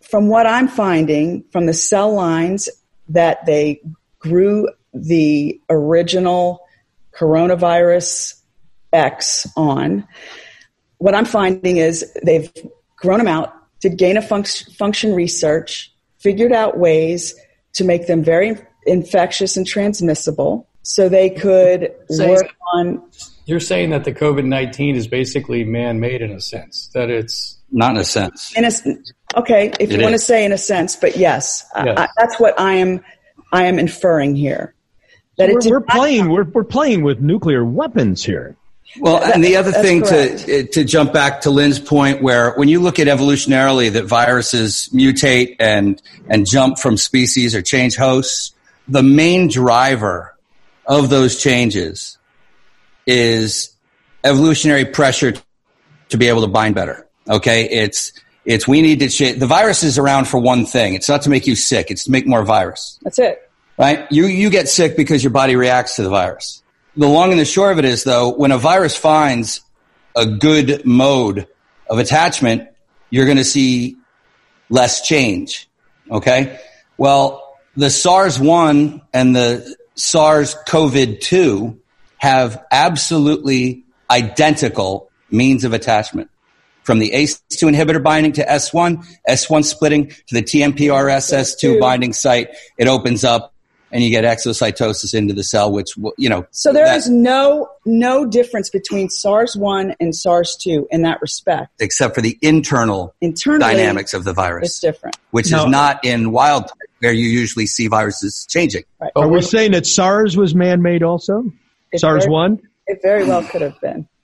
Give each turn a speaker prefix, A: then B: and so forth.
A: from what I'm finding from the cell lines that they grew the original coronavirus X on, what I'm finding is they've grown them out, did gain of function research, figured out ways to make them very infectious and transmissible so they could work on...
B: You're saying that the COVID-19 is basically man-made in a sense, that it's...
C: Not in a sense.
A: Okay, if you want to say in a sense, but yes. That's what I am inferring here.
D: That so we're playing with nuclear weapons here.
C: Well, and the other thing to jump back to Lynn's point, where when you look at evolutionarily that viruses mutate and jump from species or change hosts, the main driver of those changes is evolutionary pressure to be able to bind better. Okay, it's we need to change. The virus is around for one thing. It's not to make you sick. It's to make more virus.
A: That's it.
C: Right? You get sick because your body reacts to the virus. The long and the short of it is, though, when a virus finds a good mode of attachment, you're going to see less change. Okay? Well, the SARS-1 and the SARS-CoV-2 have absolutely identical means of attachment. From the ACE2 inhibitor binding to S1, S1 splitting to the TMPRSS2 binding site, it opens up and you get exocytosis into the cell, which, you know.
A: So there is no difference between SARS-1 and SARS-2 in that respect.
C: Except for the internal dynamics of the virus.
A: It's different.
C: Which is not in wild type, where you usually see viruses changing.
A: Right.
D: Are we saying that SARS was man-made also? SARS-1?
A: It very well could have been.